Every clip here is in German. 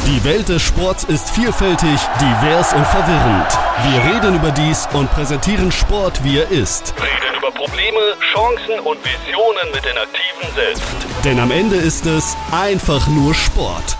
Die Welt des Sports ist vielfältig, divers und verwirrend. Wir reden über dies und präsentieren Sport, wie er ist. Reden über Probleme, Chancen und Visionen mit den Aktiven selbst. Denn am Ende ist es einfach nur Sport.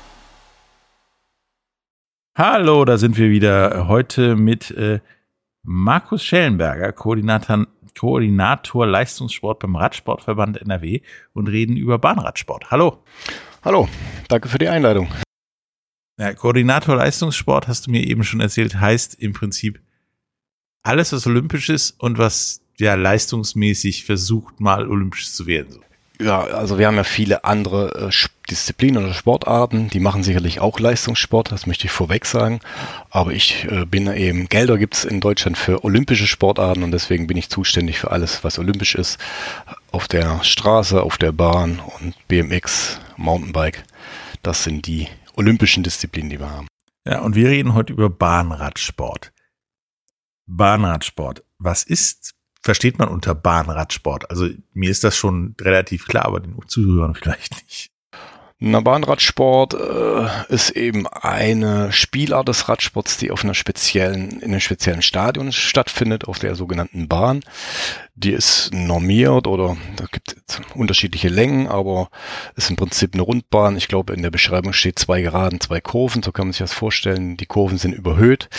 Hallo, da sind wir wieder heute mit Markus Schellenberger, Koordinator Leistungssport beim Radsportverband NRW und reden über Bahnradsport. Hallo. Hallo, danke für die Einladung. Ja, Koordinator Leistungssport, hast du mir eben schon erzählt, heißt im Prinzip alles, was olympisch ist und was ja leistungsmäßig versucht, mal olympisch zu werden. So. Ja, also wir haben ja viele andere Disziplinen oder Sportarten, die machen sicherlich auch Leistungssport, das möchte ich vorweg sagen. Aber ich bin eben, Gelder gibt's in Deutschland für olympische Sportarten und deswegen bin ich zuständig für alles, was olympisch ist. Auf der Straße, auf der Bahn und BMX, Mountainbike, das sind die olympischen Disziplinen, die wir haben. Ja, und wir reden heute über Bahnradsport. Bahnradsport, versteht man unter Bahnradsport? Also mir ist das schon relativ klar, aber den Zuhörern vielleicht nicht. Na, Bahnradsport ist eben eine Spielart des Radsports, die in einem speziellen Stadion stattfindet, auf der sogenannten Bahn. Die ist normiert oder da gibt es unterschiedliche Längen, aber ist im Prinzip eine Rundbahn. Ich glaube, in der Beschreibung steht 2 Geraden, 2 Kurven, so kann man sich das vorstellen. Die Kurven sind überhöht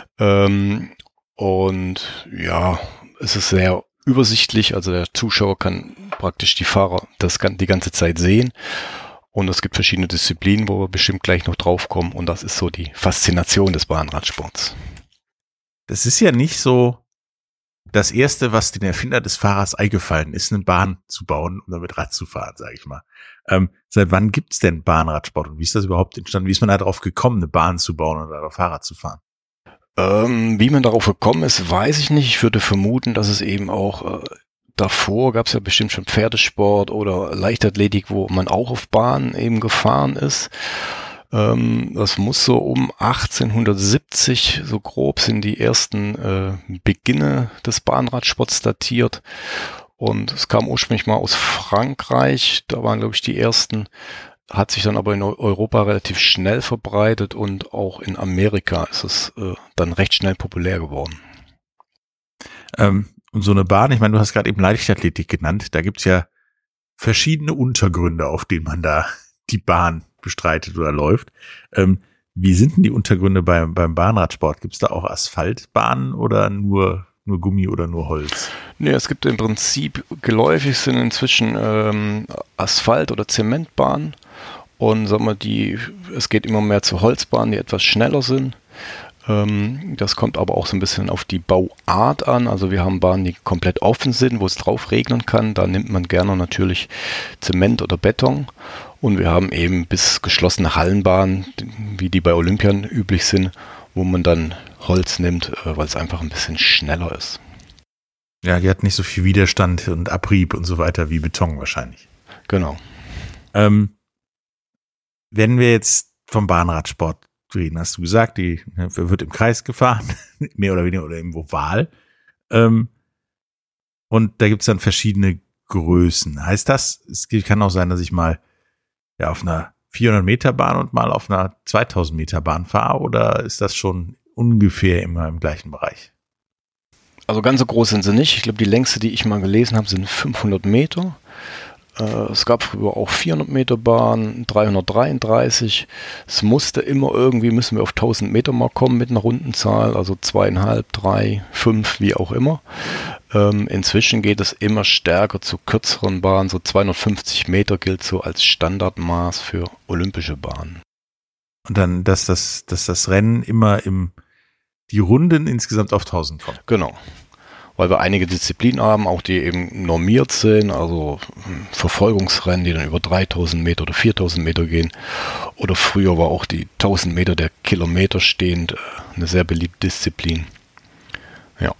und ja, es ist sehr übersichtlich, also der Zuschauer kann praktisch die Fahrer die ganze Zeit sehen. Und es gibt verschiedene Disziplinen, wo wir bestimmt gleich noch drauf kommen. Und das ist so die Faszination des Bahnradsports. Das ist ja nicht so das Erste, was den Erfinder des Fahrers eingefallen ist, eine Bahn zu bauen, um damit Rad zu fahren, sage ich mal. Seit wann gibt's denn Bahnradsport? Und wie ist das überhaupt entstanden? Wie ist man da drauf gekommen, eine Bahn zu bauen oder auf Fahrrad zu fahren? Wie man darauf gekommen ist, weiß ich nicht. Ich würde vermuten, dass es eben auch davor gab es ja bestimmt schon Pferdesport oder Leichtathletik, wo man auch auf Bahnen eben gefahren ist. Das muss so um 1870, so grob sind die ersten Beginne des Bahnradsports datiert. Und es kam ursprünglich mal aus Frankreich, da waren, glaube ich, die ersten, hat sich dann aber in Europa relativ schnell verbreitet und auch in Amerika ist es dann recht schnell populär geworden. Und so eine Bahn, ich meine, du hast gerade eben Leichtathletik genannt, da gibt's ja verschiedene Untergründe, auf denen man da die Bahn bestreitet oder läuft. Wie sind denn die Untergründe beim Bahnradsport? Gibt's da auch Asphaltbahnen oder nur Gummi oder nur Holz? Nee, es gibt im Prinzip, geläufig sind inzwischen Asphalt- oder Zementbahnen und sagen wir, es geht immer mehr zu Holzbahnen, die etwas schneller sind. Das kommt aber auch so ein bisschen auf die Bauart an. Also wir haben Bahnen, die komplett offen sind, wo es drauf regnen kann. Da nimmt man gerne natürlich Zement oder Beton. Und wir haben eben bis geschlossene Hallenbahnen, wie die bei Olympiern üblich sind, wo man dann Holz nimmt, weil es einfach ein bisschen schneller ist. Ja, die hat nicht so viel Widerstand und Abrieb und so weiter wie Beton wahrscheinlich. Genau. Wenn wir jetzt vom Bahnradsport reden, hast du gesagt, die wird im Kreis gefahren, mehr oder weniger, oder im Oval. Und da gibt's dann verschiedene Größen. Heißt das, es kann auch sein, dass ich mal auf einer 400 Meter Bahn und mal auf einer 2000 Meter Bahn fahre, oder ist das schon ungefähr immer im gleichen Bereich? Also ganz so groß sind sie nicht. Ich glaube, die längste, die ich mal gelesen habe, sind 500 Meter. Es gab früher auch 400 Meter Bahn, 333. Es müssen wir auf 1000 Meter mal kommen mit einer Rundenzahl, also 2,5, 3, 5, wie auch immer. Inzwischen geht es immer stärker zu kürzeren Bahnen, so 250 Meter gilt so als Standardmaß für olympische Bahnen. Und dann, dass das Rennen immer die Runden insgesamt auf 1000 kommen. Genau. Weil wir einige Disziplinen haben, auch die eben normiert sind, also Verfolgungsrennen, die dann über 3000 Meter oder 4000 Meter gehen. Oder früher war auch die 1000 Meter der Kilometer stehend eine sehr beliebte Disziplin. Ja.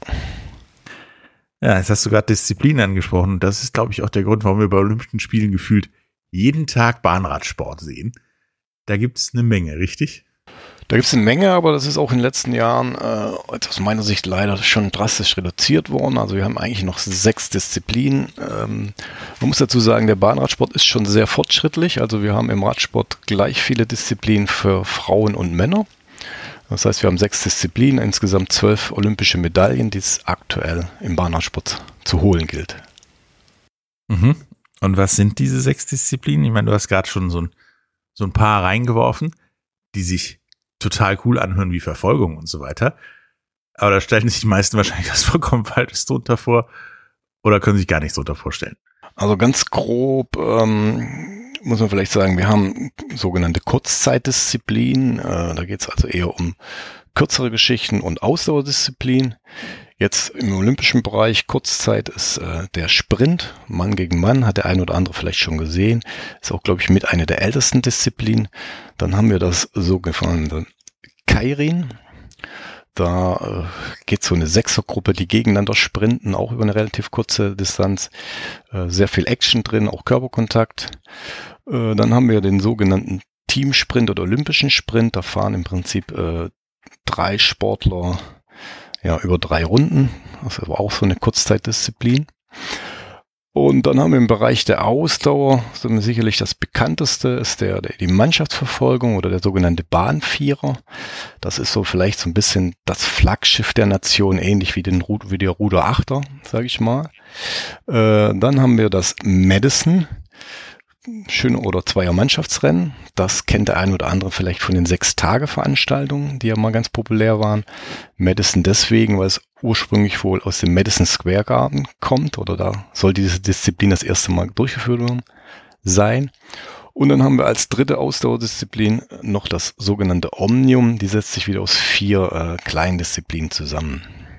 Ja, jetzt hast du gerade Disziplin angesprochen. Das ist, glaube ich, auch der Grund, warum wir bei Olympischen Spielen gefühlt jeden Tag Bahnradsport sehen. Da gibt es eine Menge, richtig? Da Da gibt es eine Menge, aber das ist auch in den letzten Jahren aus meiner Sicht leider schon drastisch reduziert worden. Also wir haben eigentlich noch 6 Disziplinen. Man muss dazu sagen, der Bahnradsport ist schon sehr fortschrittlich. Also wir haben im Radsport gleich viele Disziplinen für Frauen und Männer. Das heißt, wir haben 6 Disziplinen, insgesamt 12 olympische Medaillen, die es aktuell im Bahnradsport zu holen gilt. Mhm. Und was sind diese 6 Disziplinen? Ich meine, du hast gerade schon so ein paar reingeworfen, die sich total cool anhören wie Verfolgung und so weiter. Aber da stellen sich die meisten wahrscheinlich was vollkommen Falsches drunter vor oder können sich gar nichts drunter vorstellen. Also ganz grob muss man vielleicht sagen, wir haben sogenannte Kurzzeitdisziplinen. Da geht es also eher um kürzere Geschichten und Ausdauerdisziplin. Jetzt im olympischen Bereich Kurzzeit ist der Sprint, Mann gegen Mann, hat der ein oder andere vielleicht schon gesehen. Ist auch, glaube ich, mit einer der ältesten Disziplinen. Dann haben wir das sogenannte Keirin. Da geht so eine Sechsergruppe, die gegeneinander sprinten, auch über eine relativ kurze Distanz. Sehr viel Action drin, auch Körperkontakt. Dann haben wir den sogenannten Teamsprint oder olympischen Sprint. Da fahren im Prinzip 3 Sportler über 3 Runden. Das ist aber auch so eine Kurzzeitdisziplin. Und dann haben wir im Bereich der Ausdauer, sicherlich das bekannteste ist die Mannschaftsverfolgung oder der sogenannte Bahnvierer. Das ist so vielleicht so ein bisschen das Flaggschiff der Nation, ähnlich wie der Ruderachter, sage ich mal. Dann haben wir das Madison. Schön oder Zweier-Mannschaftsrennen. Das kennt der ein oder andere vielleicht von den 6-Tage-Veranstaltungen, die ja mal ganz populär waren. Madison deswegen, weil es ursprünglich wohl aus dem Madison Square Garden kommt oder da soll diese Disziplin das erste Mal durchgeführt worden sein. Und dann haben wir als dritte Ausdauerdisziplin noch das sogenannte Omnium. Die setzt sich wieder aus 4 kleinen Disziplinen zusammen.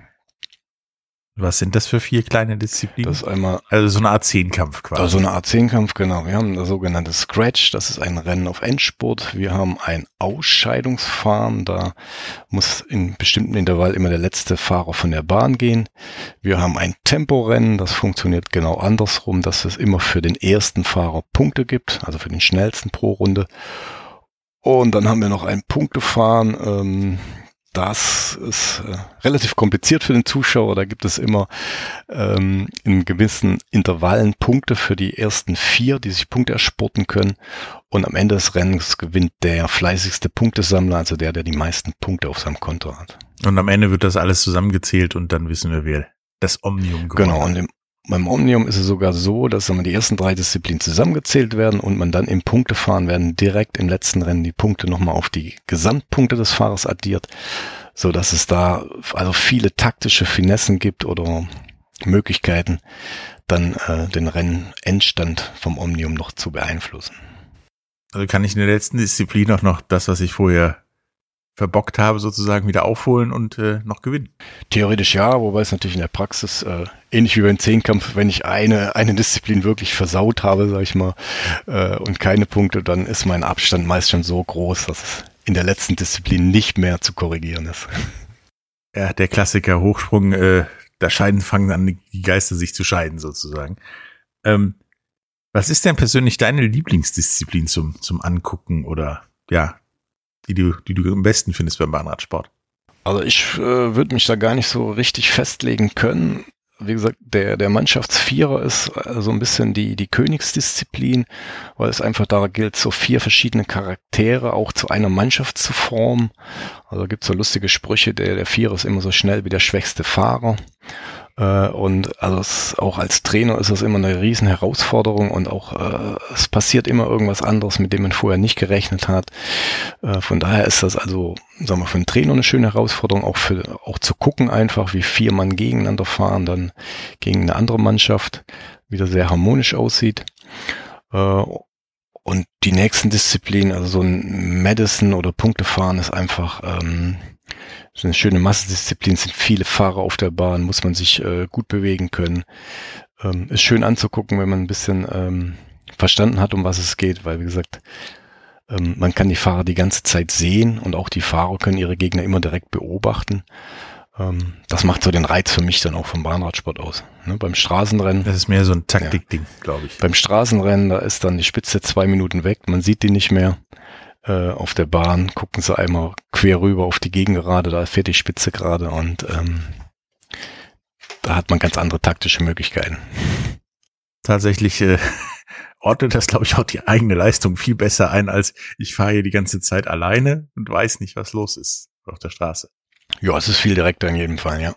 Was sind das für 4 kleine Disziplinen? Das ist einmal, also so eine Art Zehnkampf quasi. Also so eine Art Zehnkampf, genau. Wir haben das sogenannte Scratch, das ist ein Rennen auf Endspurt. Wir haben ein Ausscheidungsfahren, da muss in bestimmten Intervall immer der letzte Fahrer von der Bahn gehen. Wir haben ein Temporennen, das funktioniert genau andersrum, dass es immer für den ersten Fahrer Punkte gibt, also für den schnellsten pro Runde. Und dann haben wir noch ein Punktefahren, das ist relativ kompliziert für den Zuschauer. Da gibt es immer in gewissen Intervallen Punkte für die ersten 4, die sich Punkte ersporten können. Und am Ende des Rennens gewinnt der fleißigste Punktesammler, also der die meisten Punkte auf seinem Konto hat. Und am Ende wird das alles zusammengezählt und dann wissen wir, wer das Omnium gewonnen hat. Genau, und beim Omnium ist es sogar so, dass die ersten 3 Disziplinen zusammengezählt werden und man dann im Punktefahren werden direkt im letzten Rennen die Punkte nochmal auf die Gesamtpunkte des Fahrers addiert, so dass es da also viele taktische Finessen gibt oder Möglichkeiten, dann den Rennendstand vom Omnium noch zu beeinflussen. Also kann ich in der letzten Disziplin auch noch das, was ich vorher verbockt habe, sozusagen wieder aufholen und noch gewinnen? Theoretisch ja, wobei es natürlich in der Praxis ähnlich wie beim Zehnkampf, wenn ich eine Disziplin wirklich versaut habe, sag ich mal, und keine Punkte, dann ist mein Abstand meist schon so groß, dass es in der letzten Disziplin nicht mehr zu korrigieren ist. Ja, der Klassiker Hochsprung, da fangen an, die Geister sich zu scheiden sozusagen. Was ist denn persönlich deine Lieblingsdisziplin zum Angucken oder ja, die du am besten findest beim Bahnradsport? Also ich würde mich da gar nicht so richtig festlegen können. Wie gesagt, der Mannschaftsvierer ist so ein bisschen die Königsdisziplin, weil es einfach da gilt, so 4 verschiedene Charaktere auch zu einer Mannschaft zu formen. Also gibt es so lustige Sprüche, der Vierer ist immer so schnell wie der schwächste Fahrer. Und also auch als Trainer ist das immer eine riesen Herausforderung und auch es passiert immer irgendwas anderes, mit dem man vorher nicht gerechnet hat. Von daher ist das also, sagen wir, für einen Trainer eine schöne Herausforderung, auch zu gucken einfach, wie 4 Mann gegeneinander fahren, dann gegen eine andere Mannschaft, wie das sehr harmonisch aussieht. Und die nächsten Disziplinen, also so ein Madison oder Punktefahren ist einfach so eine schöne Massendisziplin, sind viele Fahrer auf der Bahn, muss man sich gut bewegen können. Ist schön anzugucken, wenn man ein bisschen verstanden hat, um was es geht, weil wie gesagt, man kann die Fahrer die ganze Zeit sehen und auch die Fahrer können ihre Gegner immer direkt beobachten. Das macht so den Reiz für mich dann auch vom Bahnradsport aus. Ne, beim Straßenrennen. Das ist mehr so ein Taktikding, glaube ich. Beim Straßenrennen, da ist dann die Spitze 2 Minuten weg, man sieht die nicht mehr. Auf der Bahn gucken sie einmal quer rüber auf die Gegengerade, da fährt die Spitze gerade und da hat man ganz andere taktische Möglichkeiten. Tatsächlich ordnet das, glaube ich, auch die eigene Leistung viel besser ein, als ich fahre hier die ganze Zeit alleine und weiß nicht, was los ist auf der Straße. Ja, es ist viel direkter in jedem Fall, ja.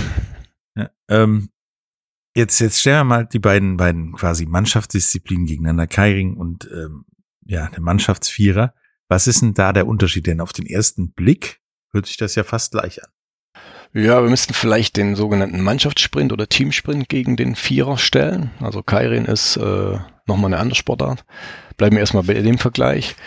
Ja, jetzt stellen wir mal die beiden quasi Mannschaftsdisziplinen gegeneinander, Keiring und der Mannschaftsvierer. Was ist denn da der Unterschied? Denn auf den ersten Blick hört sich das ja fast gleich an. Ja, wir müssten vielleicht den sogenannten Mannschaftssprint oder Teamsprint gegen den Vierer stellen. Also Keirin ist nochmal eine andere Sportart. Bleiben wir erstmal bei dem Vergleich.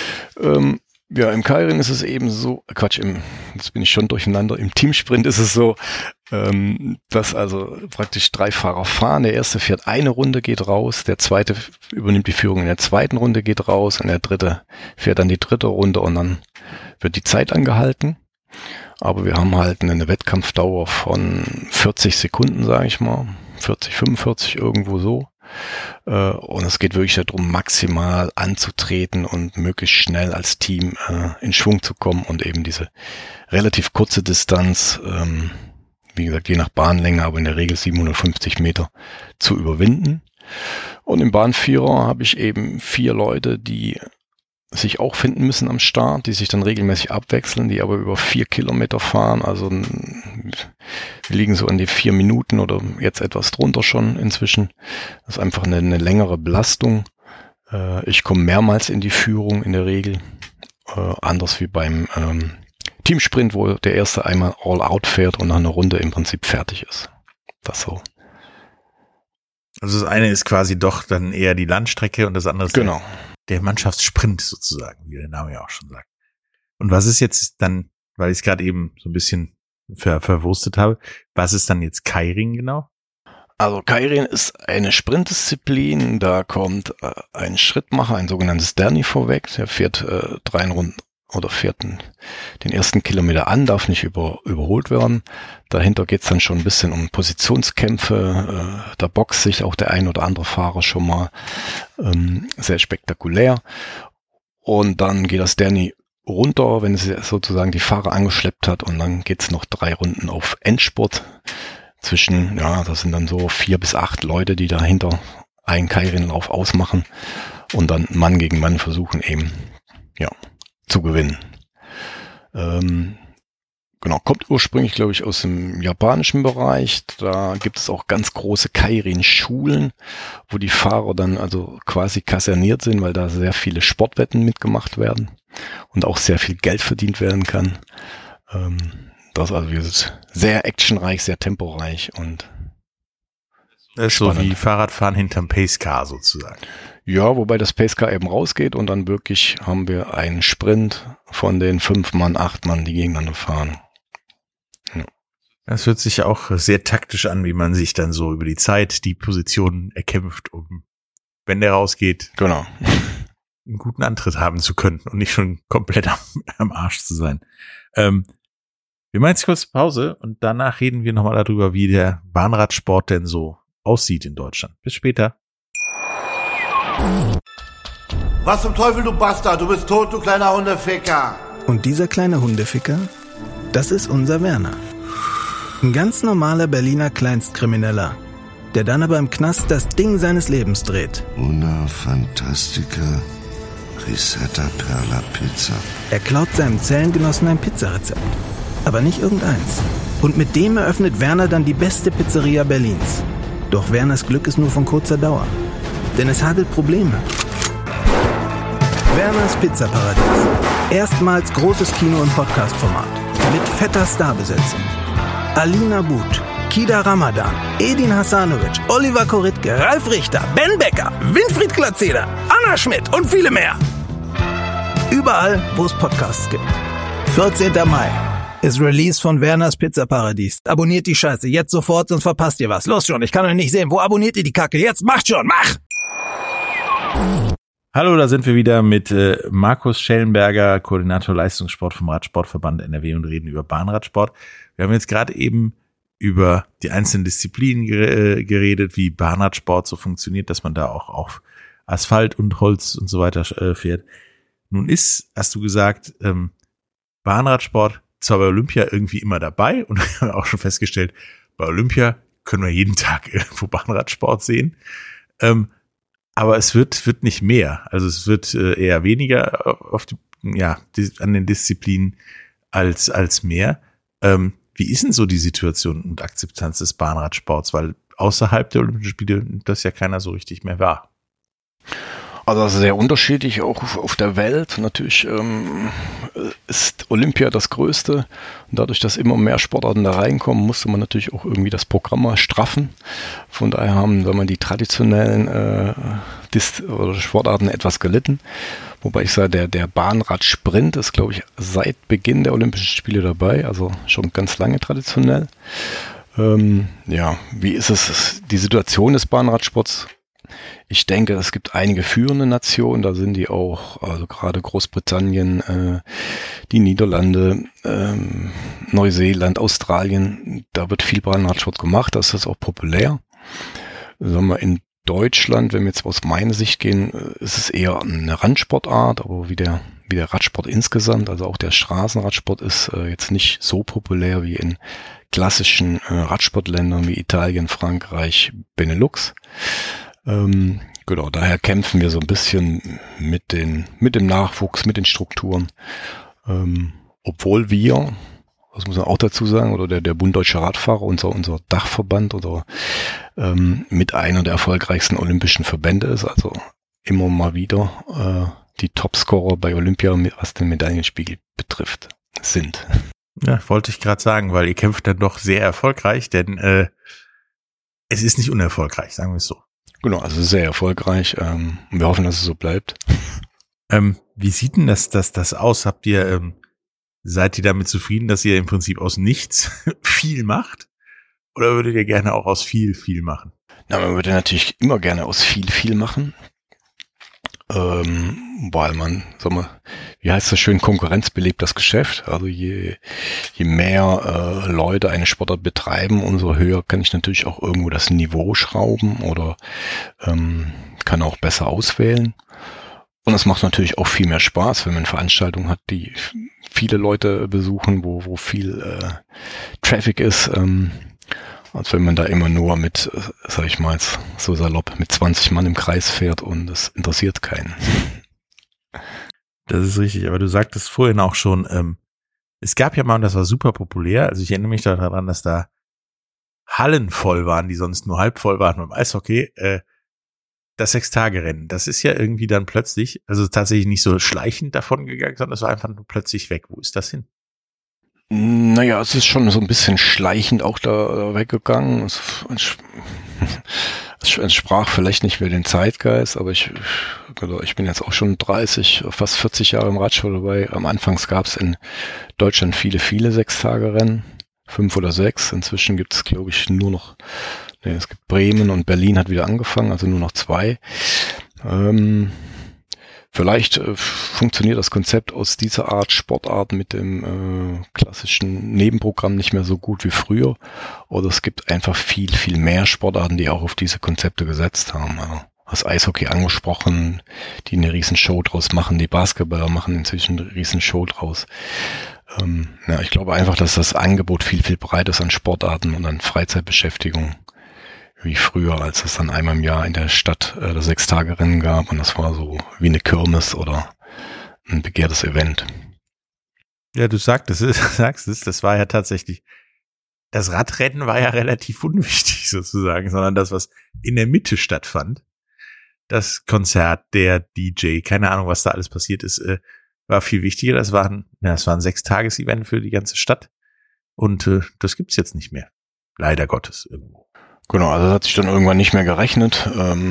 Ja, im Keirin ist es eben so, jetzt bin ich schon durcheinander, im Teamsprint ist es so, dass also praktisch 3 Fahrer fahren. Der erste fährt eine Runde, geht raus, der zweite übernimmt die Führung in der zweiten Runde, geht raus und der dritte fährt dann die dritte Runde und dann wird die Zeit angehalten. Aber wir haben halt eine Wettkampfdauer von 40 Sekunden, sage ich mal, 40, 45 irgendwo so. Und es geht wirklich darum, maximal anzutreten und möglichst schnell als Team in Schwung zu kommen und eben diese relativ kurze Distanz, wie gesagt, je nach Bahnlänge, aber in der Regel 750 Meter zu überwinden. Und im Bahnvierer habe ich eben 4 Leute, die sich auch finden müssen am Start, die sich dann regelmäßig abwechseln, die aber über 4 Kilometer fahren. Also wir liegen so an die 4 Minuten oder jetzt etwas drunter schon inzwischen. Das ist einfach eine längere Belastung. Ich komme mehrmals in die Führung in der Regel. Anders wie beim Teamsprint, wo der erste einmal all out fährt und nach einer Runde im Prinzip fertig ist. Das so. Also das eine ist quasi doch dann eher die Landstrecke und das andere ist genau. Der Mannschaftssprint sozusagen, wie der Name ja auch schon sagt. Und was ist jetzt dann, weil ich es gerade eben so ein bisschen verwurstet habe, was ist dann jetzt Keiring genau? Also Keiring ist eine Sprintdisziplin, da kommt ein Schrittmacher, ein sogenanntes Dernier vorweg, der fährt 3 Runden oder fährt den ersten Kilometer an, darf nicht überholt werden. Dahinter geht's dann schon ein bisschen um Positionskämpfe, da boxt sich auch der ein oder andere Fahrer schon mal, sehr spektakulär. Und dann geht das Dernier runter, wenn es sozusagen die Fahrer angeschleppt hat und dann geht's noch 3 Runden auf Endspurt zwischen, das sind dann so 4 bis 8 Leute, die dahinter einen Keirin-Lauf ausmachen und dann Mann gegen Mann versuchen eben, zu gewinnen. Kommt ursprünglich, glaube ich, aus dem japanischen Bereich. Da gibt es auch ganz große Keirin-Schulen, wo die Fahrer dann also quasi kaserniert sind, weil da sehr viele Sportwetten mitgemacht werden und auch sehr viel Geld verdient werden kann. Das ist sehr actionreich, sehr temporeich und das ist spannend. So wie Fahrradfahren hinterm Pacecar sozusagen. Ja, wobei das Pacecar eben rausgeht und dann wirklich haben wir einen Sprint von den 5 Mann, 8 Mann, die gegeneinander fahren. Ja. Das hört sich auch sehr taktisch an, wie man sich dann so über die Zeit die Positionen erkämpft, um, wenn der rausgeht, genau, einen guten Antritt haben zu können und nicht schon komplett am Arsch zu sein. Wir machen jetzt kurz Pause und danach reden wir nochmal darüber, wie der Bahnradsport denn so aussieht in Deutschland. Bis später. Was zum Teufel, du Bastard? Du bist tot, du kleiner Hundeficker. Und dieser kleine Hundeficker, das ist unser Werner. Ein ganz normaler Berliner Kleinstkrimineller, der dann aber im Knast das Ding seines Lebens dreht. Una Fantastica Risetta Perla Pizza. Er klaut seinem Zellengenossen ein Pizzarezept. Aber nicht irgendeins. Und mit dem eröffnet Werner dann die beste Pizzeria Berlins. Doch Werners Glück ist nur von kurzer Dauer. Denn es hagelt Probleme. Werners Pizzaparadies. Erstmals großes Kino- und Podcast-Format. Mit fetter Starbesetzung. Alina But, Kida Ramadan, Edin Hasanovic, Oliver Koritke, Ralf Richter, Ben Becker, Winfried Glatzeder, Anna Schmidt und viele mehr. Überall, wo es Podcasts gibt. 14. Mai ist Release von Werners Pizzaparadies. Abonniert die Scheiße jetzt sofort, sonst verpasst ihr was. Los schon, ich kann euch nicht sehen. Wo abonniert ihr die Kacke? Jetzt macht schon, mach! Hallo, da sind wir wieder mit Markus Schellenberger, Koordinator Leistungssport vom Radsportverband NRW und reden über Bahnradsport. Wir haben jetzt gerade eben über die einzelnen Disziplinen geredet, wie Bahnradsport so funktioniert, dass man da auch auf Asphalt und Holz und so weiter fährt. Nun hast du gesagt, Bahnradsport zwar bei Olympia irgendwie immer dabei und wir haben auch schon festgestellt, bei Olympia können wir jeden Tag irgendwo Bahnradsport sehen. Aber es wird nicht mehr. Also es wird eher weniger an den Disziplinen als mehr. Wie ist denn so die Situation und Akzeptanz des Bahnradsports? Weil außerhalb der Olympischen Spiele das ja keiner so richtig mehr war. Also das ist sehr unterschiedlich, auch auf der Welt. Natürlich ist Olympia das Größte. Und dadurch, dass immer mehr Sportarten da reinkommen, musste man natürlich auch irgendwie das Programm mal straffen. Von daher haben die traditionellen Sportarten etwas gelitten. Wobei ich sage, der Bahnradsprint ist, glaube ich, seit Beginn der Olympischen Spiele dabei. Also schon ganz lange traditionell. Wie ist es, die Situation des Bahnradsports? Ich denke, es gibt einige führende Nationen, da sind die auch, also gerade Großbritannien, die Niederlande, Neuseeland, Australien, da wird viel Bahnradsport gemacht, das ist auch populär. Sagen wir, in Deutschland, wenn wir jetzt aus meiner Sicht gehen, ist es eher eine Randsportart, aber wie der Radsport insgesamt, also auch der Straßenradsport ist jetzt nicht so populär wie in klassischen Radsportländern wie Italien, Frankreich, Benelux. Genau, daher kämpfen wir so ein bisschen mit dem Nachwuchs, mit den Strukturen. Obwohl wir, das muss man auch dazu sagen, oder der Bund Deutscher Radfahrer, unser Dachverband oder mit einer der erfolgreichsten olympischen Verbände ist, also immer mal wieder die Topscorer bei Olympia, was den Medaillenspiegel betrifft, sind. Ja, wollte ich gerade sagen, weil ihr kämpft dann doch sehr erfolgreich, denn es ist nicht unerfolgreich, sagen wir es so. Genau, also sehr erfolgreich. Wir hoffen, dass es so bleibt. Wie sieht denn das aus? Seid ihr damit zufrieden, dass ihr im Prinzip aus nichts viel macht? Oder würdet ihr gerne auch aus viel machen? Na, man würde natürlich immer gerne aus viel machen. Weil man, wie heißt das schön, Konkurrenz belebt das Geschäft. Also je mehr Leute eine Sportart betreiben, umso höher kann ich natürlich auch irgendwo das Niveau schrauben oder kann auch besser auswählen. Und es macht natürlich auch viel mehr Spaß, wenn man Veranstaltungen hat, die viele Leute besuchen, wo viel Traffic ist, als wenn man da immer nur mit, sag ich mal jetzt so salopp, mit 20 Mann im Kreis fährt und es interessiert keinen. Das ist richtig, aber du sagtest vorhin auch schon, es gab ja mal, und das war super populär, also ich erinnere mich daran, dass da Hallen voll waren, die sonst nur halb voll waren beim Eishockey, das 6-Tage-Rennen, das ist ja irgendwie dann plötzlich, also tatsächlich nicht so schleichend davon gegangen, sondern es war einfach nur plötzlich weg. Wo ist das hin? Naja, es ist schon so ein bisschen schleichend auch da weggegangen. Es entsprach vielleicht nicht mehr den Zeitgeist, aber ich bin jetzt auch schon 30, fast 40 Jahre im Radsport dabei. Am Anfang gab es in Deutschland viele 6-Tage-Rennen, 5 oder 6. Inzwischen gibt es, glaube ich, nur noch, es gibt Bremen und Berlin hat wieder angefangen, also nur noch 2. Vielleicht funktioniert das Konzept aus dieser Art Sportart mit dem klassischen Nebenprogramm nicht mehr so gut wie früher. Oder es gibt einfach viel mehr Sportarten, die auch auf diese Konzepte gesetzt haben. Also, das Eishockey angesprochen, die eine riesen Show draus machen. Die Basketballer machen inzwischen eine riesen Show draus. Ich glaube einfach, dass das Angebot viel breiter ist an Sportarten und an Freizeitbeschäftigung wie früher, als es dann einmal im Jahr in der Stadt das 6-Tage-Rennen gab und das war so wie eine Kirmes oder ein begehrtes Event. Ja, du sagst es, das war ja tatsächlich, das Radrennen war ja relativ unwichtig sozusagen, sondern das, was in der Mitte stattfand, das Konzert, der DJ, keine Ahnung, was da alles passiert ist, war viel wichtiger. Das war ein 6-Tages-Event für die ganze Stadt und das gibt's jetzt nicht mehr. Leider Gottes irgendwo. Genau, also das hat sich dann irgendwann nicht mehr gerechnet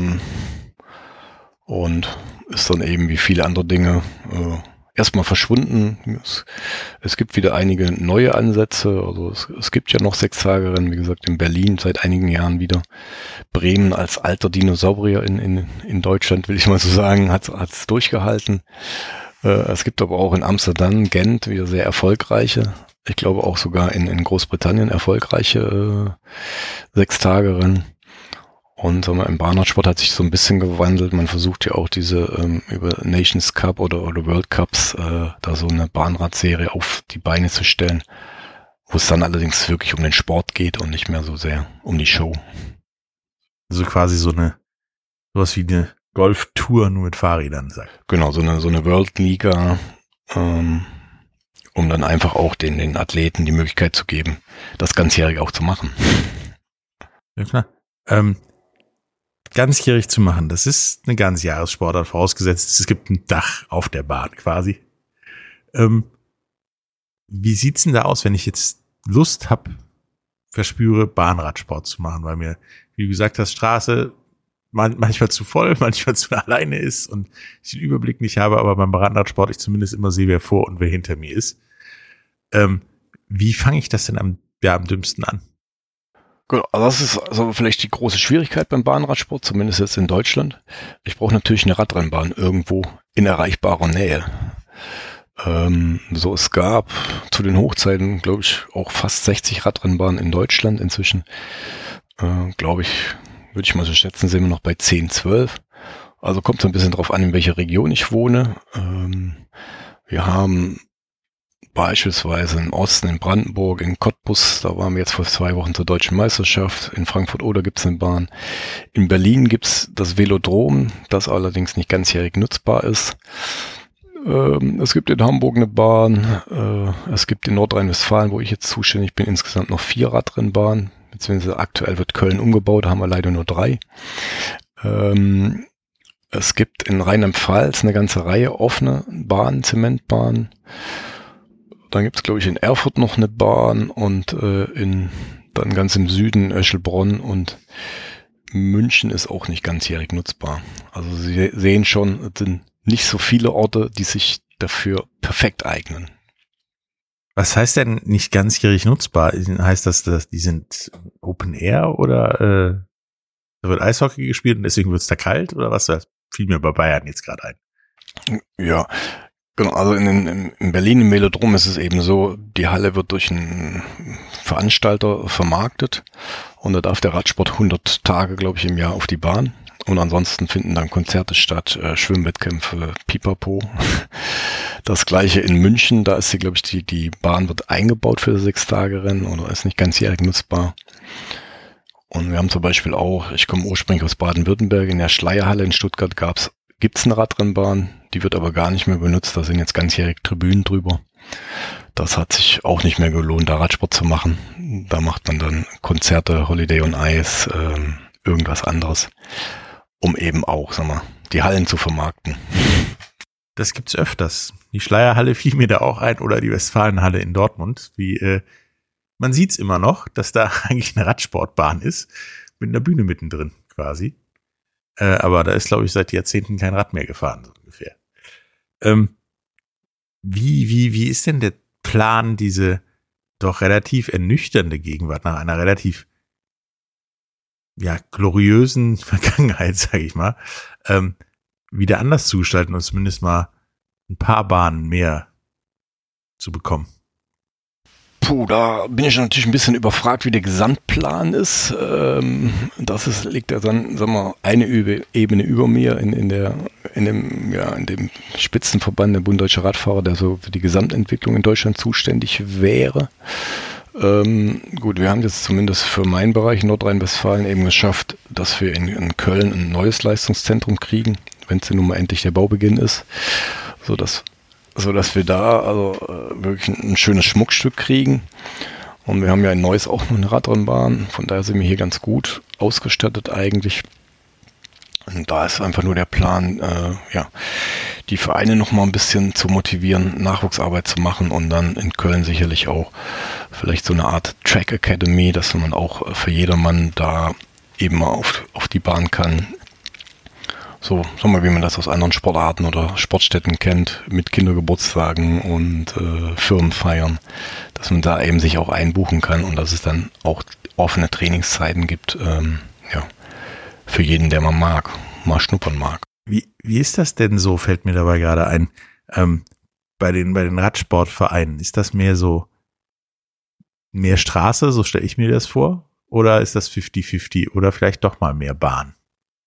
und ist dann eben wie viele andere Dinge erstmal verschwunden. Es gibt wieder einige neue Ansätze, also es gibt ja noch 6-Tage-Rennen, wie gesagt, in Berlin seit einigen Jahren wieder. Bremen als alter Dinosaurier in Deutschland, will ich mal so sagen, hat's durchgehalten. Es gibt aber auch in Amsterdam, Gent wieder sehr erfolgreiche. Ich glaube auch sogar in Großbritannien erfolgreiche 6-Tage-Rennen. Und sagen wir, im Bahnradsport hat sich so ein bisschen gewandelt. Man versucht ja auch diese über Nations Cup oder World Cups da so eine Bahnradserie auf die Beine zu stellen, wo es dann allerdings wirklich um den Sport geht und nicht mehr so sehr um die Show. Also quasi sowas wie eine Golftour nur mit Fahrrädern, sagt. Genau, so eine World Liga, um dann einfach auch den Athleten die Möglichkeit zu geben, das ganzjährig auch zu machen. Ja klar. Ganzjährig zu machen, das ist eine Ganzjahressportart, vorausgesetzt, es gibt ein Dach auf der Bahn quasi. Wie sieht's denn da aus, wenn ich jetzt Lust verspüre, Bahnradsport zu machen, weil mir, wie du gesagt hast, Straße manchmal zu voll, manchmal zu alleine ist und ich den Überblick nicht habe, aber beim Bahnradsport ich zumindest immer sehe, wer vor und wer hinter mir ist. Wie fange ich das denn am dümmsten an? Genau, also das ist also vielleicht die große Schwierigkeit beim Bahnradsport, zumindest jetzt in Deutschland. Ich brauche natürlich eine Radrennbahn irgendwo in erreichbarer Nähe. Es gab zu den Hochzeiten, glaube ich, auch fast 60 Radrennbahnen in Deutschland. Inzwischen, glaube ich, würde ich mal so schätzen, sind wir noch bei 10, 12. Also kommt so ein bisschen drauf an, in welcher Region ich wohne. Wir haben beispielsweise im Osten, in Brandenburg, in Cottbus, da waren wir jetzt vor 2 Wochen zur Deutschen Meisterschaft. In Frankfurt-Oder gibt es eine Bahn. In Berlin gibt es das Velodrom, das allerdings nicht ganzjährig nutzbar ist. Es gibt in Hamburg eine Bahn. Es gibt in Nordrhein-Westfalen, wo ich jetzt zuständig bin, insgesamt noch 4 Radrennbahnen. Beziehungsweise aktuell wird Köln umgebaut, da haben wir leider nur 3. Es gibt in Rheinland-Pfalz eine ganze Reihe offene Bahnen, Zementbahnen. Dann gibt es, glaube ich, in Erfurt noch eine Bahn und dann ganz im Süden Öschelbronn und München ist auch nicht ganzjährig nutzbar. Also Sie sehen schon, es sind nicht so viele Orte, die sich dafür perfekt eignen. Was heißt denn nicht ganzjährig nutzbar? Heißt das, dass die sind Open Air oder da wird Eishockey gespielt und deswegen wird es da kalt oder was? Das fiel mir bei Bayern jetzt gerade ein. Ja, genau. Also in Berlin im Velodrom ist es eben so, die Halle wird durch einen Veranstalter vermarktet und da darf der Radsport 100 Tage, glaube ich, im Jahr auf die Bahn. Und ansonsten finden dann Konzerte statt, Schwimmwettkämpfe, Pipapo. Das gleiche in München, da ist sie, glaube ich, die Bahn wird eingebaut für das 6-Tage-Rennen oder ist nicht ganzjährig nutzbar. Und wir haben zum Beispiel auch, ich komme ursprünglich aus Baden-Württemberg, in der Schleierhalle in Stuttgart gibt's eine Radrennbahn, die wird aber gar nicht mehr benutzt, da sind jetzt ganzjährig Tribünen drüber. Das hat sich auch nicht mehr gelohnt, da Radsport zu machen. Da macht man dann Konzerte, Holiday on Ice, irgendwas anderes, um eben auch, die Hallen zu vermarkten. Das gibt's öfters. Die Schleierhalle fiel mir da auch ein oder die Westfalenhalle in Dortmund. Man sieht's immer noch, dass da eigentlich eine Radsportbahn ist, mit einer Bühne mittendrin quasi. Aber da ist, glaube ich, seit Jahrzehnten kein Rad mehr gefahren, so ungefähr. Wie ist denn der Plan, diese doch relativ ernüchternde Gegenwart nach einer relativ gloriösen Vergangenheit, sage ich mal, wieder anders zu gestalten und zumindest mal ein paar Bahnen mehr zu bekommen? Puh, da bin ich natürlich ein bisschen überfragt, wie der Gesamtplan ist. Liegt ja dann, eine Ebene über mir in dem Spitzenverband der Bund Deutscher Radfahrer, der so für die Gesamtentwicklung in Deutschland zuständig wäre. Gut, wir haben jetzt zumindest für meinen Bereich in Nordrhein-Westfalen eben geschafft, dass wir in Köln ein neues Leistungszentrum kriegen, wenn es denn nun mal endlich der Baubeginn ist, sodass wir da wirklich ein schönes Schmuckstück kriegen. Und wir haben ja in Neuss auch noch eine Radrennbahn, von daher sind wir hier ganz gut ausgestattet eigentlich. Und da ist einfach nur der Plan, die Vereine noch mal ein bisschen zu motivieren, Nachwuchsarbeit zu machen und dann in Köln sicherlich auch vielleicht so eine Art Track Academy, dass man auch für jedermann da eben mal auf die Bahn kann. So, wie man das aus anderen Sportarten oder Sportstätten kennt, mit Kindergeburtstagen und Firmenfeiern, dass man da eben sich auch einbuchen kann und dass es dann auch offene Trainingszeiten gibt, für jeden, der mal schnuppern mag. Wie ist das denn so, fällt mir dabei gerade ein, bei den Radsportvereinen, ist das mehr Straße, so stelle ich mir das vor? oder ist das 50-50 oder vielleicht doch mal mehr Bahn?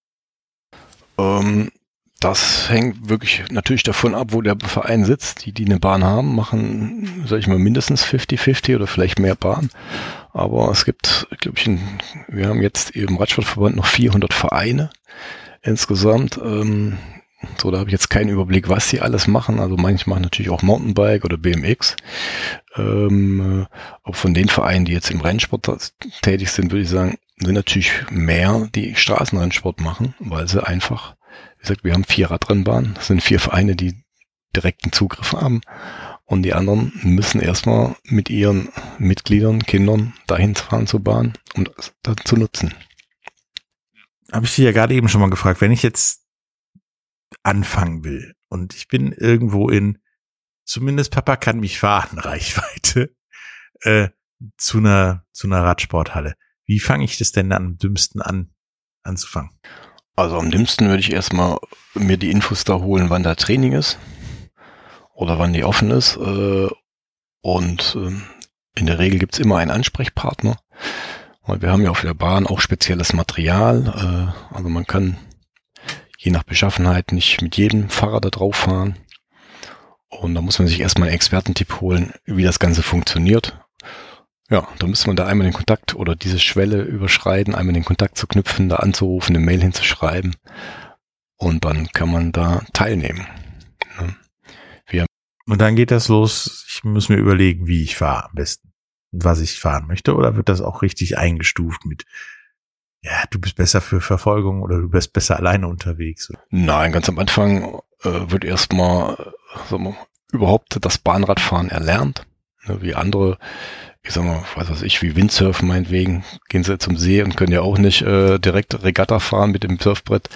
Das hängt wirklich natürlich davon ab, wo der Verein sitzt. Die eine Bahn haben, machen, sag ich mal, mindestens 50-50 oder vielleicht mehr Bahn. Aber es gibt, glaube ich, wir haben jetzt im Radsportverband noch 400 Vereine insgesamt. So, da habe ich jetzt keinen Überblick, was sie alles machen. Also manche machen natürlich auch Mountainbike oder BMX. Auch von den Vereinen, die jetzt im Rennsport tätig sind, würde ich sagen, sind natürlich mehr, die Straßenrennsport machen, weil sie einfach, wie gesagt, wir haben 4 Radrennbahnen. Das sind 4 Vereine, die direkten Zugriff haben. Und die anderen müssen erstmal mit ihren Mitgliedern, Kindern dahin fahren zur Bahn, um das dann zu nutzen. Habe ich dich ja gerade eben schon mal gefragt, wenn ich jetzt anfangen will und ich bin irgendwo in, zumindest Papa kann mich fahren, Reichweite, zu einer Radsporthalle. Wie fange ich das denn am dümmsten anzufangen? Also am dümmsten würde ich erstmal mir die Infos da holen, wann da Training ist oder wann die offen ist. Und in der Regel gibt's immer einen Ansprechpartner. Weil wir haben ja auf der Bahn auch spezielles Material. Also man kann je nach Beschaffenheit nicht mit jedem Fahrer da drauf fahren. Und da muss man sich erstmal einen Expertentipp holen, wie das Ganze funktioniert. Ja, da müsste man da einmal den Kontakt oder diese Schwelle überschreiten, einmal den Kontakt zu knüpfen, da anzurufen, eine Mail hinzuschreiben und dann kann man da teilnehmen. Und dann geht das los, ich muss mir überlegen, wie ich fahre am besten und was ich fahren möchte, oder wird das auch richtig eingestuft mit, ja, du bist besser für Verfolgung oder du bist besser alleine unterwegs? Nein, ganz am Anfang wird erstmal überhaupt das Bahnradfahren erlernt, wie andere. Ich sag mal, weiß ich, wie Windsurfen meinetwegen, gehen sie zum See und können ja auch nicht direkt Regatta fahren mit dem Surfbrett.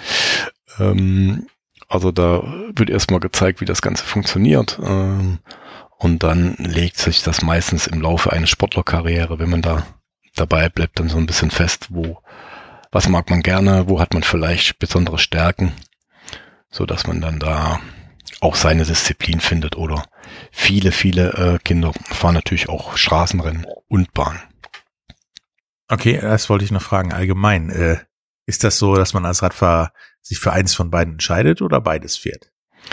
Also da wird erstmal gezeigt, wie das Ganze funktioniert. Und dann legt sich das meistens im Laufe einer Sportlerkarriere, wenn man da dabei bleibt, dann so ein bisschen fest, was mag man gerne, wo hat man vielleicht besondere Stärken, so dass man dann da auch seine Disziplin findet. Oder viele Kinder fahren natürlich auch Straßenrennen und Bahn. Okay, das wollte ich noch fragen. Allgemein, ist das so, dass man als Radfahrer sich für eins von beiden entscheidet oder beides fährt?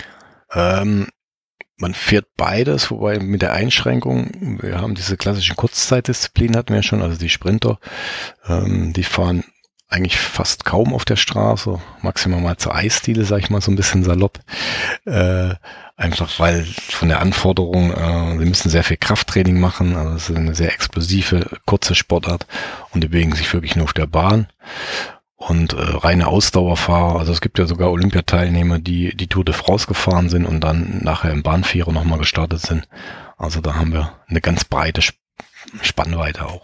Man fährt beides, wobei mit der Einschränkung, wir haben diese klassischen Kurzzeitdisziplinen hatten wir schon, also die Sprinter, die fahren eigentlich fast kaum auf der Straße, maximal mal zur Eisdiele, sag ich mal, so ein bisschen salopp. Einfach weil von der Anforderung, sie müssen sehr viel Krafttraining machen, also es ist eine sehr explosive, kurze Sportart und die bewegen sich wirklich nur auf der Bahn. Und reine Ausdauerfahrer, also es gibt ja sogar Olympiateilnehmer, die Tour de France gefahren sind und dann nachher im Bahnvierer nochmal gestartet sind. Also da haben wir eine ganz breite Spannweite auch.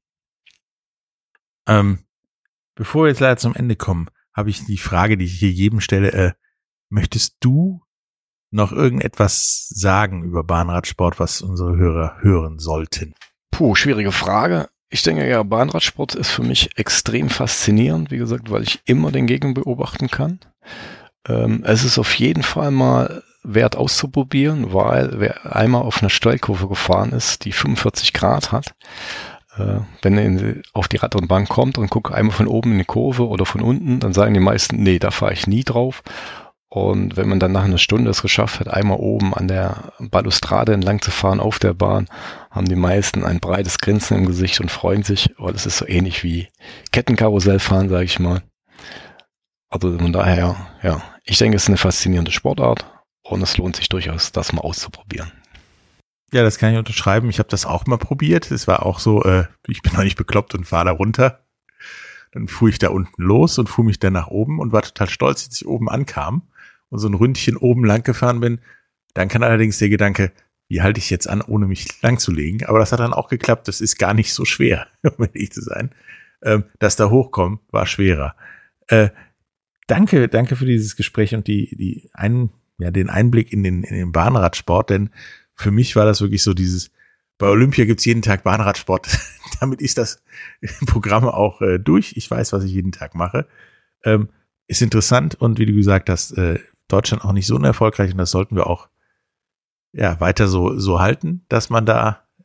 Bevor wir jetzt leider zum Ende kommen, habe ich die Frage, die ich hier jedem stelle. Möchtest du noch irgendetwas sagen über Bahnradsport, was unsere Hörer hören sollten? Schwierige Frage. Ich denke ja, Bahnradsport ist für mich extrem faszinierend, wie gesagt, weil ich immer den Gegner beobachten kann. Es ist auf jeden Fall mal wert auszuprobieren, weil wer einmal auf einer Steilkurve gefahren ist, die 45 Grad hat, wenn er auf die Radrennbahn kommt und guckt einmal von oben in die Kurve oder von unten, dann sagen die meisten, nee, da fahre ich nie drauf. Und wenn man dann nach einer Stunde es geschafft hat, einmal oben an der Balustrade entlang zu fahren auf der Bahn, haben die meisten ein breites Grinsen im Gesicht und freuen sich, weil es ist so ähnlich wie Kettenkarussellfahren, sage ich mal. Also von daher, ja, ich denke, es ist eine faszinierende Sportart und es lohnt sich durchaus, das mal auszuprobieren. Ja, das kann ich unterschreiben. Ich habe das auch mal probiert. Es war auch so, ich bin noch nicht bekloppt und fahre da runter. Dann fuhr ich da unten los und fuhr mich dann nach oben und war total stolz, als ich oben ankam und so ein Ründchen oben lang gefahren bin. Dann kann allerdings der Gedanke, wie halte ich jetzt an, ohne mich lang zu legen? Aber das hat dann auch geklappt. Das ist gar nicht so schwer, um ehrlich zu sein. Das da hochkommen war schwerer. Danke für dieses Gespräch und den Einblick in den Bahnradsport, denn für mich war das wirklich so dieses, bei Olympia gibt's jeden Tag Bahnradsport. Damit ist das Programm auch durch. Ich weiß, was ich jeden Tag mache. Ist interessant und wie du gesagt hast, Deutschland auch nicht so unerfolgreich und das sollten wir auch weiter so halten, dass man da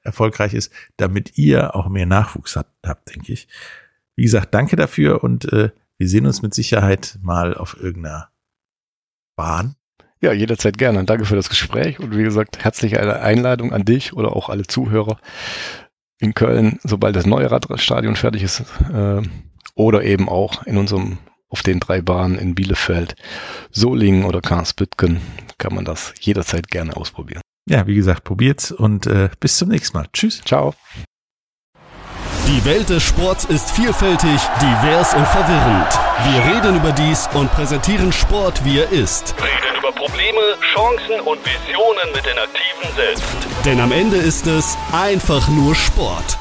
erfolgreich ist, damit ihr auch mehr Nachwuchs habt, denke ich. Wie gesagt, danke dafür und wir sehen uns mit Sicherheit mal auf irgendeiner Bahn. Ja, jederzeit gerne. Danke für das Gespräch und wie gesagt, herzliche Einladung an dich oder auch alle Zuhörer in Köln, sobald das neue Radstadion fertig ist, oder eben auch auf den 3 Bahnen in Bielefeld, Solingen oder Karlsbüttgen kann man das jederzeit gerne ausprobieren. Ja, wie gesagt, probiert's und bis zum nächsten Mal. Tschüss. Ciao. Die Welt des Sports ist vielfältig, divers und verwirrend. Wir reden über dies und präsentieren Sport, wie er ist. Reden über Probleme, Chancen und Visionen mit den Aktiven selbst. Denn am Ende ist es einfach nur Sport.